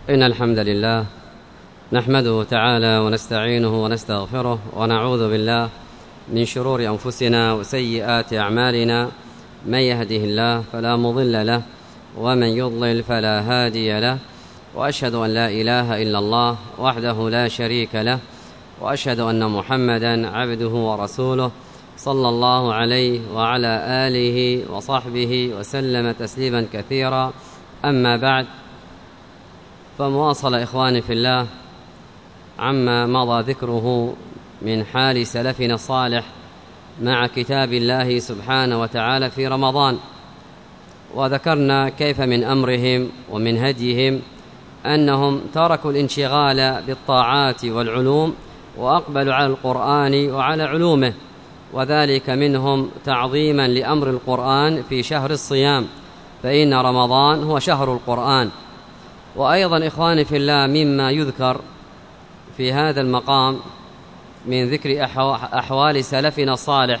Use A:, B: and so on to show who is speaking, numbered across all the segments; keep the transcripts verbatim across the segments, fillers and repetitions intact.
A: إن الحمد لله نحمده تعالى ونستعينه ونستغفره ونعوذ بالله من شرور أنفسنا وسيئات أعمالنا. من يهده الله فلا مضل له ومن يضلل فلا هادي له، وأشهد أن لا إله إلا الله وحده لا شريك له، وأشهد أن محمدا عبده ورسوله صلى الله عليه وعلى آله وصحبه وسلم تسليما كثيرا. أما بعد، فمواصل إخواني في الله عما مضى ذكره من حال سلفنا الصالح مع كتاب الله سبحانه وتعالى في رمضان، وذكرنا كيف من أمرهم ومن هديهم أنهم تركوا الانشغال بالطاعات والعلوم وأقبلوا على القرآن وعلى علومه، وذلك منهم تعظيما لأمر القرآن في شهر الصيام، فإن رمضان هو شهر القرآن. وأيضا إخواني في الله مما يذكر في هذا المقام من ذكر أحوال سلفنا الصالح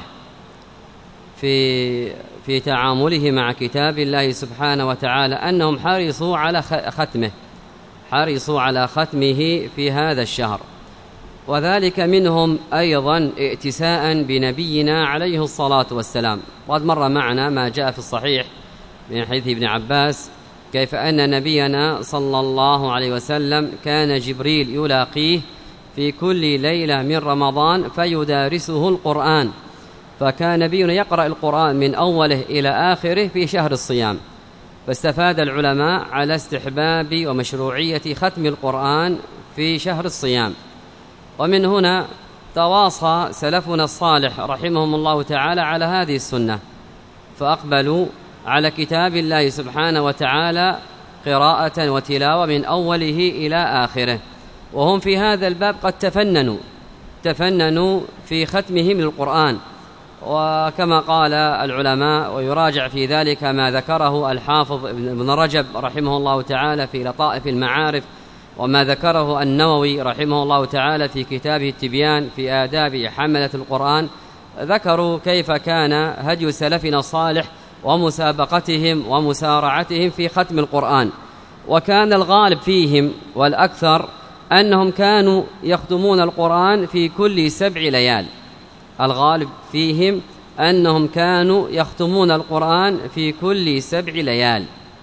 A: في في تعامله مع كتاب الله سبحانه وتعالى أنهم حرصوا على ختمه حرصوا على ختمه في هذا الشهر، وذلك منهم أيضا ائتساء بنبينا عليه الصلاة والسلام. قد مر معنا ما جاء في الصحيح من حديث ابن عباس كيف أن نبينا صلى الله عليه وسلم كان جبريل يلاقيه في كل ليلة من رمضان فيدارسه القرآن، فكان نبينا يقرأ القرآن من أوله إلى آخره في شهر الصيام. فاستفاد العلماء على استحباب ومشروعية ختم القرآن في شهر الصيام. ومن هنا تواصى سلفنا الصالح رحمهم الله تعالى على هذه السنة، فأقبلوا على كتاب الله سبحانه وتعالى قراءة وتلاوة من أوله إلى آخره، وهم في هذا الباب قد تفننوا تفننوا في ختمهم للقرآن. وكما قال العلماء، ويراجع في ذلك ما ذكره الحافظ ابن رجب رحمه الله تعالى في لطائف المعارف، وما ذكره النووي رحمه الله تعالى في كتابه التبيان في آداب حملة القرآن، ذكروا كيف كان هدي سلفنا الصالح ومسابقتهم ومسارعتهم في ختم القرآن. وكان الغالب فيهم والأكثر أنهم كانوا يختمون القرآن في كل سبع ليال الغالب فيهم أنهم كانوا يختمون القرآن في كل سبع ليال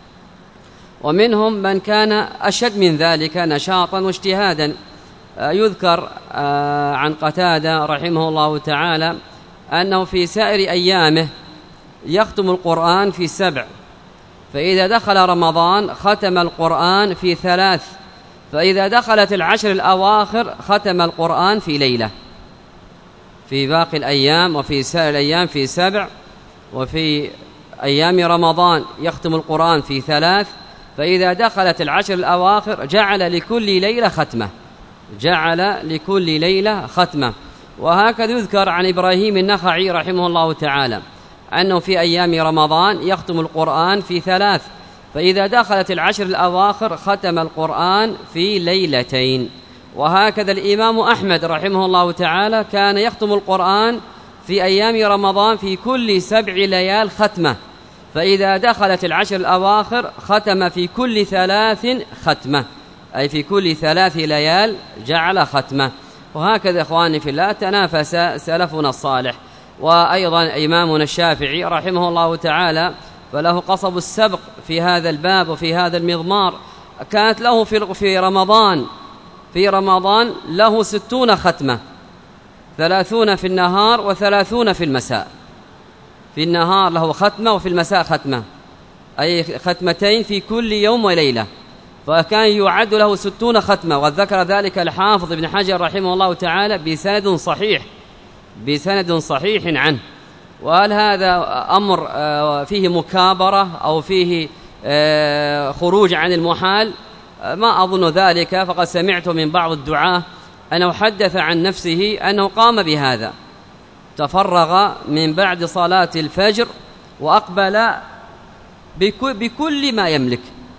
A: ومنهم من كان أشد من ذلك نشاطا واجتهادا. يذكر عن قتادة رحمه الله تعالى أنه في سائر أيامه يختم القرآن في سبع، فإذا دخل رمضان ختم القرآن في ثلاث، فإذا دخلت العشر الأواخر ختم القرآن في ليلة. في باقي الأيام وفي سائر الأيام في سبع، وفي أيام رمضان يختم القرآن في ثلاث، فإذا دخلت العشر الأواخر جعل لكل ليلة ختمة جعل لكل ليلة ختمة. وهكذا يذكر عن إبراهيم النخعي رحمه الله تعالى أنه في أيام رمضان يختم القرآن في ثلاث، فإذا دخلت العشر الأواخر ختم القرآن في ليلتين. وهكذا الإمام أحمد رحمه الله تعالى كان يختم القرآن في أيام رمضان في كل سبع ليال ختمة، فإذا دخلت العشر الأواخر ختم في كل ثلاث ختمة، أي في كل ثلاث ليال جعل ختمة. وهكذا إخواني في الله تنافس سلفنا الصالح. وأيضا إمامنا الشافعي رحمه الله تعالى فله قصب السبق في هذا الباب وفي هذا المضمار، كانت له في رمضان في رمضان له ستون ختمة، ثلاثون في النهار وثلاثون في المساء. في النهار له ختمة وفي المساء ختمة، أي ختمتين في كل يوم وليلة، فكان يعد له ستون ختمة. وذكر ذلك الحافظ ابن حجر رحمه الله تعالى بسند صحيح بسند صحيح عنه. وهل هذا أمر فيه مكابرة أو فيه خروج عن المحال؟ ما أظن ذلك، فقد سمعت من بعض الدعاة أنه حدث عن نفسه أنه قام بهذا، تفرغ من بعد صلاة الفجر وأقبل بكل ما يملك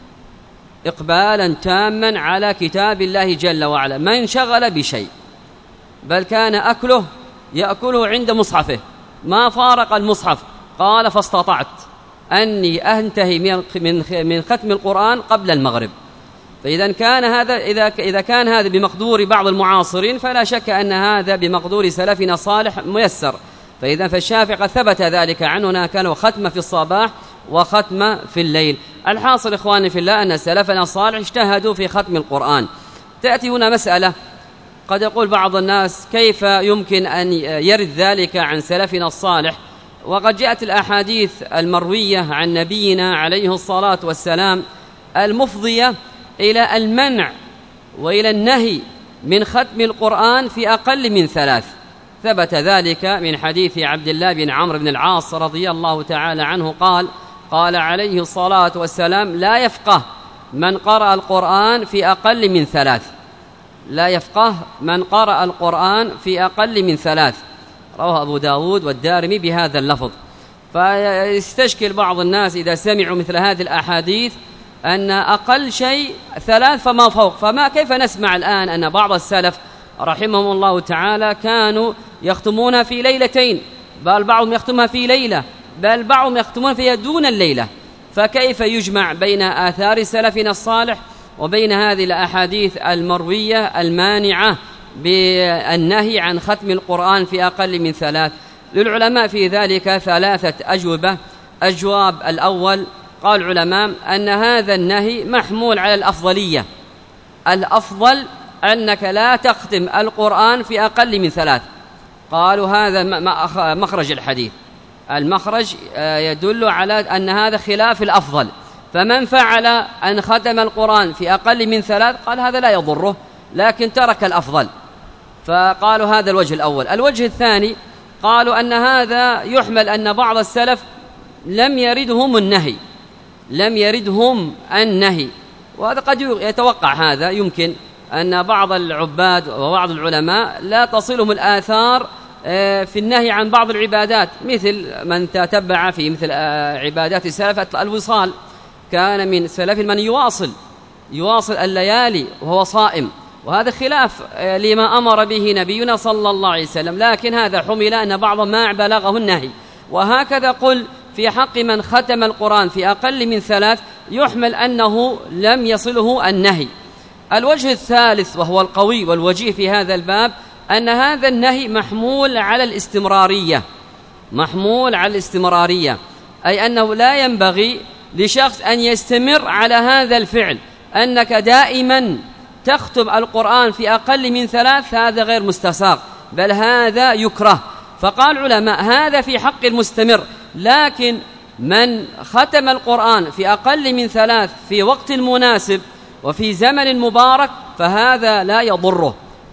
A: إقبالا تاما على كتاب الله جل وعلا، ما انشغل بشيء، بل كان أكله يأكله عند مصحفه، ما فارق المصحف. قال فاستطعت أني أنتهي من من ختم القرآن قبل المغرب، فإذا كان هذا إذا إذا كان هذا بمقدور بعض المعاصرين فلا شك أن هذا بمقدور سلفنا الصالح ميسر. فإذا فالشافعي قد ثبت ذلك عنه كانوا ختمة في الصباح وختمة في الليل. الحاصل إخواني في الله أن سلفنا الصالح اجتهدوا في ختم القرآن. تأتي هنا مسألة قد يقول بعض الناس كيف يمكن أن يرد ذلك عن سلفنا الصالح، وقد جاءت الأحاديث المروية عن نبينا عليه الصلاة والسلام المفضية إلى المنع وإلى النهي من ختم القرآن في أقل من ثلاث. ثبت ذلك من حديث عبد الله بن عمرو بن العاص رضي الله تعالى عنه قال قال عليه الصلاة والسلام لا يفقه من قرأ القرآن في أقل من ثلاث، لا يفقه من قرأ القرآن في أقل من ثلاث. رواه أبو داود والدارمي بهذا اللفظ. فيستشكل بعض الناس إذا سمعوا مثل هذه الأحاديث أن أقل شيء ثلاث فما فوق. فما كيف نسمع الآن أن بعض السلف رحمهم الله تعالى كانوا يختمون في ليلتين، بل بعضهم يختمها في ليلة، بل بعضهم يختمون فيها دون الليلة. فكيف يجمع بين آثار سلفنا الصالح وبين هذه الأحاديث المروية المانعة بالنهي عن ختم القرآن في أقل من ثلاث؟ للعلماء في ذلك ثلاثة أجوبة. الجواب الأول قال العلماء أن هذا النهي محمول على الأفضلية. الأفضل أنك لا تختم القرآن في أقل من ثلاث. قالوا هذا مخرج الحديث، المخرج يدل على أن هذا خلاف الأفضل. فمن فعل أن ختم القرآن في أقل من ثلاث قال هذا لا يضره لكن ترك الأفضل. فقالوا هذا الوجه الأول. الوجه الثاني قالوا أن هذا يحمل أن بعض السلف لم يردهم النهي، لم يردهم النهي، وهذا قد يتوقع هذا. يمكن أن بعض العباد وبعض العلماء لا تصلهم الآثار في النهي عن بعض العبادات، مثل من تتبع في مثل عبادات السلف الوصال، كان من سلف من يواصل يواصل الليالي وهو صائم، وهذا خلاف لما أمر به نبينا صلى الله عليه وسلم، لكن هذا حمل أن بعض ما بلغه النهي. وهكذا قل في حق من ختم القرآن في أقل من ثلاث يحمل أنه لم يصله النهي. الوجه الثالث وهو القوي والوجيه في هذا الباب أن هذا النهي محمول على الاستمرارية، محمول على الاستمرارية، أي أنه لا ينبغي لشخص أن يستمر على هذا الفعل، أنك دائما تختم القرآن في أقل من ثلاث، هذا غير مستساغ بل هذا يكره. فقال العلماء هذا في حق المستمر، لكن من ختم القرآن في أقل من ثلاث في وقت مناسب وفي زمن مبارك فهذا لا يضره،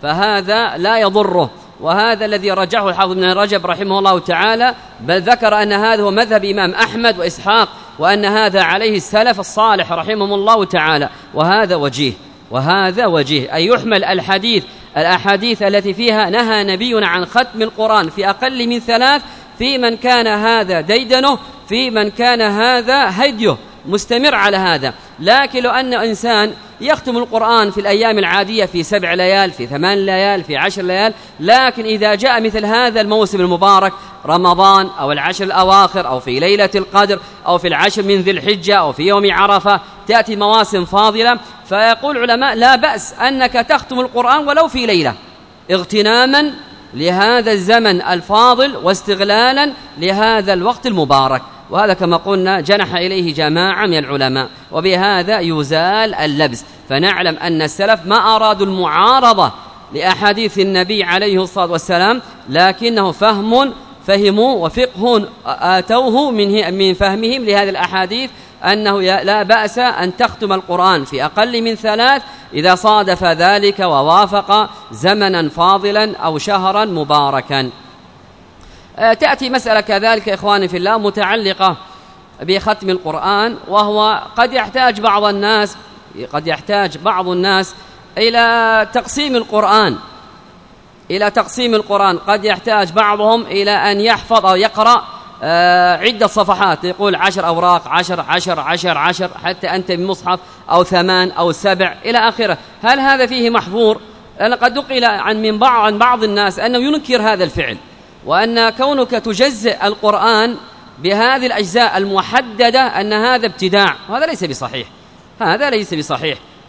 A: فهذا لا يضره. وهذا الذي رجحه الحافظ ابن رجب رحمه الله تعالى، بل ذكر أن هذا هو مذهب إمام أحمد وإسحاق، وأن هذا عليه السلف الصالح رحمهم الله تعالى. وهذا وجيه، وهذا وجيه أي يحمل الحديث الأحاديث التي فيها نهى نبينا عن ختم القرآن في أقل من ثلاث في من كان هذا ديدنه، في من كان هذا هديه مستمر على هذا. لكن لو أن إنسان يختم القرآن في الأيام العادية في سبع ليال، في ثمان ليال، في عشر ليال، لكن إذا جاء مثل هذا الموسم المبارك رمضان أو العشر الأواخر أو في ليلة القدر أو في العشر من ذي الحجة أو في يوم عرفة، تأتي مواسم فاضلة، فيقول العلماء لا بأس أنك تختم القرآن ولو في ليلة اغتناما لهذا الزمن الفاضل واستغلالا لهذا الوقت المبارك. وهذا كما قلنا جنح إليه جماعة من العلماء، وبهذا يزال اللبس. فنعلم أن السلف ما أرادوا المعارضة لأحاديث النبي عليه الصلاة والسلام، لكنه فهم فهموا وفقه آتوه من من فهمهم لهذه الأحاديث أنه لا بأس أن تختم القرآن في أقل من ثلاث إذا صادف ذلك ووافق زمنا فاضلا أو شهرا مباركا. تأتي مسألة كذلك إخواني في الله متعلقة بختم القرآن، وهو قد يحتاج بعض الناس قد يحتاج بعض الناس إلى تقسيم القرآن إلى تقسيم القرآن قد يحتاج بعضهم إلى أن يحفظ أو يقرأ عدة صفحات، يقول عشر أوراق، عشر عشر عشر عشر حتى أنت بمصحف أو ثمان أو سبع إلى آخره. هل هذا فيه محظور؟ لأن قد نقل عن من بعض عن بعض الناس أنه ينكر هذا الفعل، وأن كونك تجزئ القرآن بهذه الأجزاء المحددة أن هذا ابتداع، وهذا ليس بصحيح، هذا ليس بصحيح.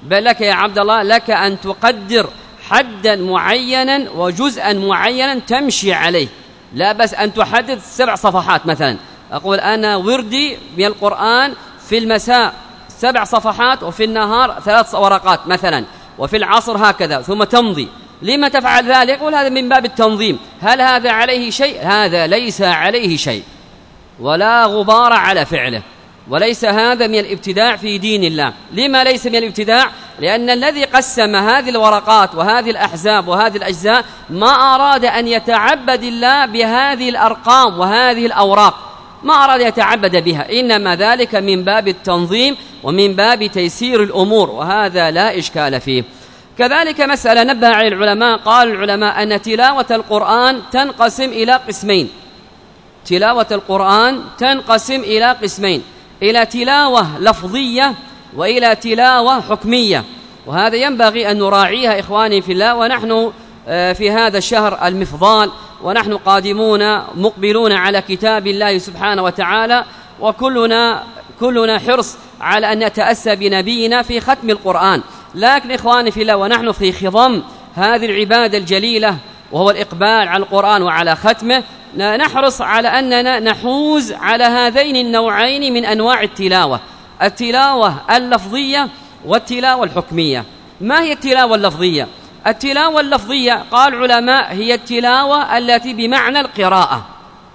A: بل لك يا عبد الله لك أن تقدر حدا معينا وجزءا معينا تمشي عليه، لا بس أن تحدد سبع صفحات مثلا. أقول أنا وردي من القرآن في المساء سبع صفحات وفي النهار ثلاث ورقات مثلا، وفي العصر هكذا، ثم تمضي. لما تفعل ذلك؟ يقول هذا من باب التنظيم. هل هذا عليه شيء؟ هذا ليس عليه شيء ولا غبار على فعله، وليس هذا من الابتداع في دين الله. لما ليس من الابتداع؟ لأن الذي قسم هذه الورقات وهذه الأحزاب وهذه الأجزاء ما أراد أن يتعبد الله بهذه الأرقام وهذه الأوراق، ما أراد يتعبد بها، إنما ذلك من باب التنظيم ومن باب تيسير الأمور، وهذا لا إشكال فيه. كذلك مسألة نبه على العلماء، قال العلماء أن تلاوة القرآن تنقسم إلى قسمين. تلاوة القرآن تنقسم إلى قسمين، إلى تلاوة لفظية وإلى تلاوة حكمية، وهذا ينبغي أن نراعيها إخواني في الله. ونحن في هذا الشهر المفضال ونحن قادمون مقبلون على كتاب الله سبحانه وتعالى، وكلنا كلنا حرص على أن نتأسى بنبينا في ختم القرآن. لكن إخواني في الله ونحن في خضم هذه العبادة الجليلة وهو الإقبال على القرآن وعلى ختمه، نحرص على أننا نحوز على هذين النوعين من أنواع التلاوة، التلاوة اللفظية والتلاوة الحكمية. ما هي التلاوة اللفظية؟ التلاوة اللفظية قال العلماء هي التلاوة التي بمعنى القراءة،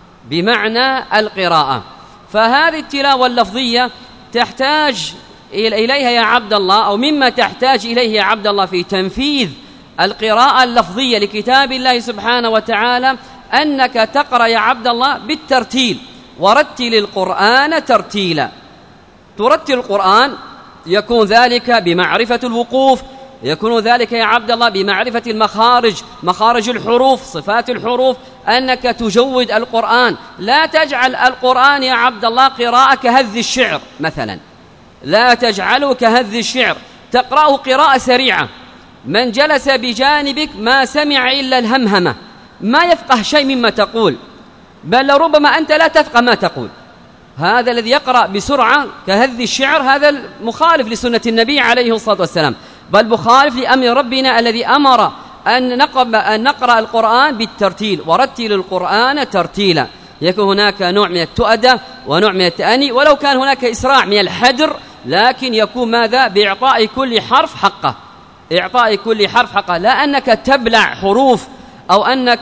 A: بمعنى القراءة. فهذه التلاوة اللفظية تحتاج إليها يا عبد الله، أو مما تحتاج إليه يا عبد الله في تنفيذ القراءة اللفظية لكتاب الله سبحانه وتعالى أنك تقرأ يا عبد الله بالترتيل، ورتل القرآن ترتيلا. ترتل القرآن يكون ذلك بمعرفة الوقوف، يكون ذلك يا عبد الله بمعرفة المخارج، مخارج الحروف، صفات الحروف، أنك تجود القرآن. لا تجعل القرآن يا عبد الله قراءة كهذ الشعر مثلا، لا تجعله كهذ الشعر، تقرأه قراءة سريعة. من جلس بجانبك ما سمع إلا الهمهمة، ما يفقه شيء مما تقول، بل لربما أنت لا تفقه ما تقول. هذا الذي يقرأ بسرعة كهذ الشعر هذا مخالف لسنة النبي عليه الصلاة والسلام، بل مخالف لأمر ربنا الذي أمر أن نقرأ القرآن بالترتيل، ورتل القرآن ترتيلا. يكون هناك نوع من التؤدة ونوع من التأني، ولو كان هناك إسراع من الحدر، لكن يكون ماذا؟ بإعطاء كل حرف حقه، إعطاء كل حرف حقه، لا أنك تبلع حروف أو أنك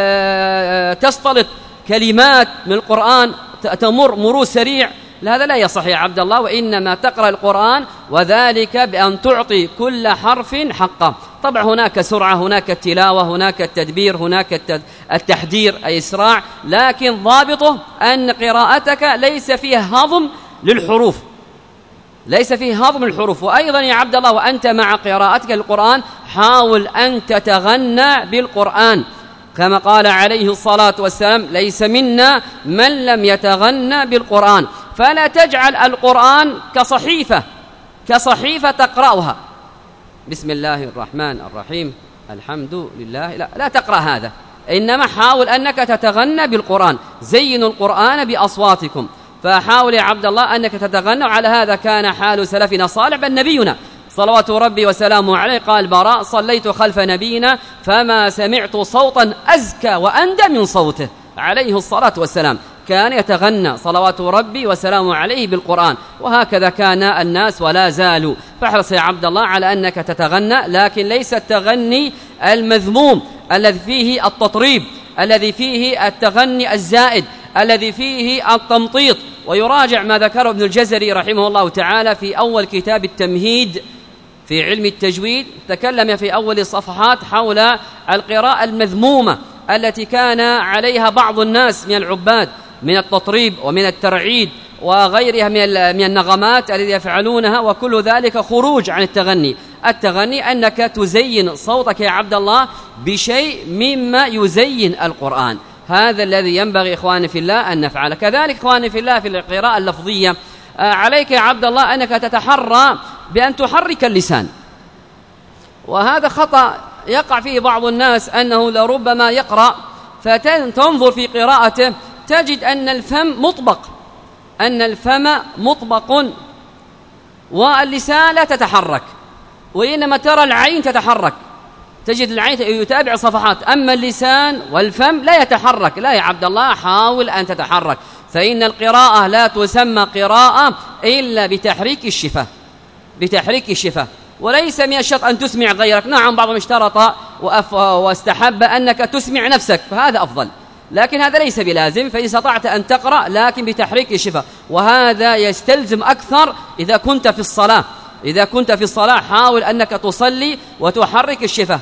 A: تستلط كلمات من القرآن تمر مرور سريع، هذا لا يصح يا عبد الله. وإنما تقرأ القرآن وذلك بأن تعطي كل حرف حقه. طبعا هناك سرعة، هناك التلاوة، هناك التدبير، هناك التحدير أي إسراع، لكن ضابطه أن قراءتك ليس فيها هضم للحروف، ليس فيه هضم الحروف. وأيضا يا عبد الله وأنت مع قراءتك للقرآن حاول أن تتغنى بالقرآن، كما قال عليه الصلاة والسلام ليس منا من لم يتغنى بالقرآن. فلا تجعل القرآن كصحيفة كصحيفة تقرأها بسم الله الرحمن الرحيم الحمد لله، لا, لا تقرأ هذا، إنما حاول أنك تتغنى بالقرآن. زينوا القرآن بأصواتكم، فحاول يا عبد الله أنك تتغنى. على هذا كان حال سلفنا صالح، بل نبينا صلوات ربي وسلامه عليه قال براء صليت خلف نبينا فما سمعت صوتا أزكى وأندى من صوته عليه الصلاة والسلام، كان يتغنى صلوات ربي وسلامه عليه بالقرآن. وهكذا كان الناس ولا زالوا. فاحرص يا عبد الله على أنك تتغنى، لكن ليس التغني المذموم الذي فيه التطريب، الذي فيه التغني الزائد، الذي فيه التمطيط. ويراجع ما ذكره ابن الجزري رحمه الله تعالى في أول كتاب التمهيد في علم التجويد، تكلم في أول الصفحات حول القراءة المذمومة التي كان عليها بعض الناس من العباد من التطريب ومن الترعيد وغيرها من النغمات التي يفعلونها، وكل ذلك خروج عن التغني. التغني أنك تزين صوتك يا عبد الله بشيء مما يزين القرآن. هذا الذي ينبغي إخواني في الله أن نفعله. كذلك إخواني في الله في القراءة اللفظية عليك يا عبد الله أنك تتحرى بأن تحرك اللسان، وهذا خطأ يقع فيه بعض الناس، أنه لربما يقرأ فتنظر في قراءته تجد أن الفم مطبق، أن الفم مطبق واللسان لا تتحرك. وإنما ترى العين تتحرك، تجد العين يتابع صفحات، أما اللسان والفم لا يتحرك. لا يا عبد الله، حاول أن تتحرك، فإن القراءة لا تسمى قراءة إلا بتحريك الشفة، بتحريك الشفة، وليس من الشرط أن تسمع غيرك. نعم بعضهم اشترط واستحب أنك تسمع نفسك، فهذا أفضل، لكن هذا ليس بلازم، فإن استطعت أن تقرأ لكن بتحريك الشفة، وهذا يستلزم أكثر إذا كنت في الصلاة. إذا كنت في الصلاة حاول أنك تصلي وتحرك الشفة.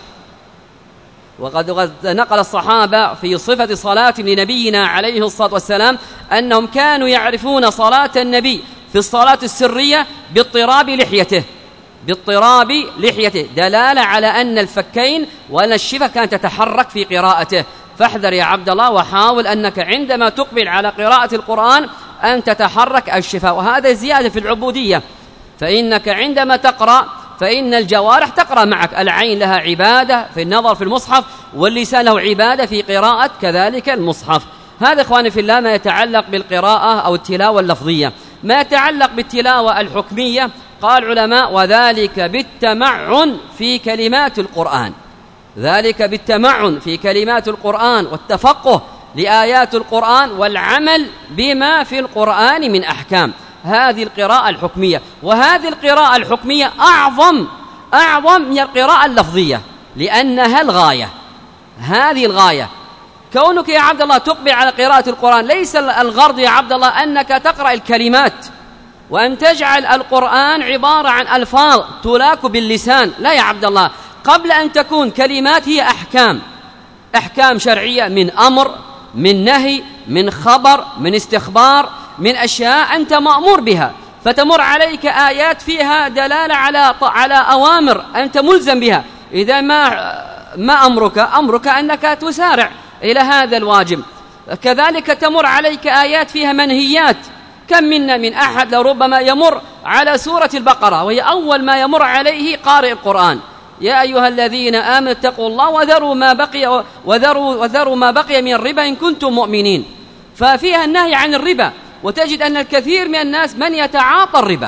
A: وقد نقل الصحابة في صفة صلاة لنبينا عليه الصلاة والسلام أنهم كانوا يعرفون صلاة النبي في الصلاة السرية باضطراب لحيته، باضطراب لحيته، دلالة على أن الفكين وأن الشفة كانت تتحرك في قراءته. فاحذر يا عبد الله، وحاول أنك عندما تقبل على قراءة القرآن أن تتحرك الشفة، وهذا زيادة في العبودية، فإنك عندما تقرأ فإن الجوارح تقرأ معك، العين لها عبادة في النظر في المصحف، واللسان له عبادة في قراءة كذلك المصحف. هذا إخواني في الله ما يتعلق بالقراءة أو التلاوة اللفظية. ما يتعلق بالتلاوة الحكمية قال العلماء: وذلك بالتمعن في كلمات القرآن، ذلك بالتمعن في كلمات القرآن والتفقه لآيات القرآن والعمل بما في القرآن من أحكام. هذه القراءة الحكمية، وهذه القراءة الحكمية أعظم أعظم من القراءة اللفظية، لأنها الغاية. هذه الغاية، كونك يا عبد الله تقبل على قراءة القرآن ليس الغرض يا عبد الله أنك تقرأ الكلمات وأن تجعل القرآن عبارة عن ألفاظ تلاك باللسان. لا يا عبد الله، قبل أن تكون كلمات هي أحكام، أحكام شرعية، من أمر، من نهي، من خبر، من استخبار، من أشياء أنت مأمور بها، فتمر عليك آيات فيها دلالة على على أوامر أنت ملزم بها. إذا ما ما أمرك أمرك أنك تسارع إلى هذا الواجب. كذلك تمر عليك آيات فيها منهيات. كم منا من أحد لربما يمر على سورة البقرة وهي أول ما يمر عليه قارئ القرآن: يا أيها الذين آمنوا اتقوا الله وذروا ما بقي وذروا وذروا ما بقي من الربا إن كنتم مؤمنين. ففيها النهي عن الربا، وتجد أن الكثير من الناس من يتعاطى الربا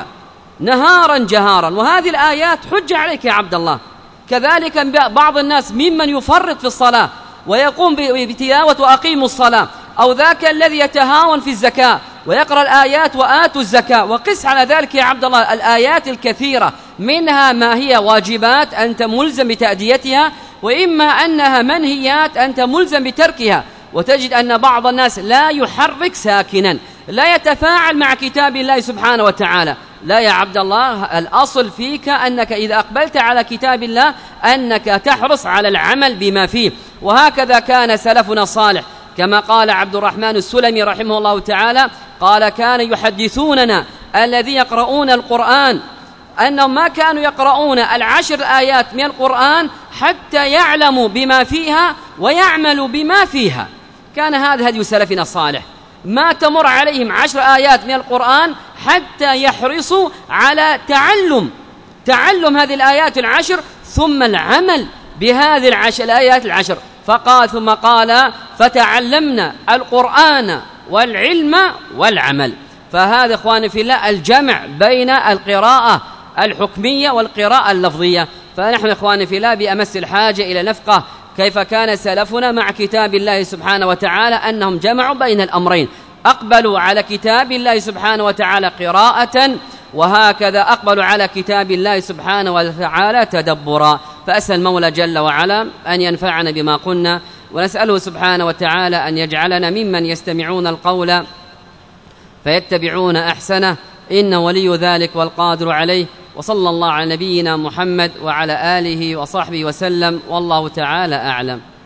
A: نهارا جهارا، وهذه الآيات حجة عليك يا عبد الله. كذلك بعض الناس ممن يفرط في الصلاة ويقوم بتلاوة وأقيموا الصلاة، أو ذاك الذي يتهاون في الزكاة ويقرأ الآيات وآتوا الزكاة. وقس على ذلك يا عبد الله الآيات الكثيرة، منها ما هي واجبات أنت ملزم بتأديتها، وإما أنها منهيات أنت ملزم بتركها. وتجد أن بعض الناس لا يحرك ساكنا، لا يتفاعل مع كتاب الله سبحانه وتعالى. لا يا عبد الله، الأصل فيك أنك إذا أقبلت على كتاب الله أنك تحرص على العمل بما فيه. وهكذا كان سلفنا الصالح، كما قال عبد الرحمن السلمي رحمه الله تعالى، قال: كان يحدثوننا الذين يقرؤون القرآن أنهم ما كانوا يقرؤون العشر آيات من القرآن حتى يعلموا بما فيها ويعملوا بما فيها. كان هذا هدي سلفنا الصالح، ما تمر عليهم عشر آيات من القرآن حتى يحرصوا على تعلم تعلم هذه الآيات العشر ثم العمل بهذه العشر الآيات العشر. فقال ثم قال: فتعلمنا القرآن والعلم والعمل. فهذا إخواني في الله الجمع بين القراءة الحكمية والقراءة اللفظية. فنحن إخواني في الله بأمس الحاجة إلى نفقه كيف كان سلفنا مع كتاب الله سبحانه وتعالى، أنهم جمعوا بين الأمرين، أقبلوا على كتاب الله سبحانه وتعالى قراءة، وهكذا أقبلوا على كتاب الله سبحانه وتعالى تدبرا. فأسأل المولى جل وعلا أن ينفعنا بما قلنا، ونسأله سبحانه وتعالى أن يجعلنا ممن يستمعون القول فيتبعون أحسنه، إنه ولي ذلك والقادر عليه. وصلى الله على نبينا محمد وعلى آله وصحبه وسلم، والله تعالى أعلم.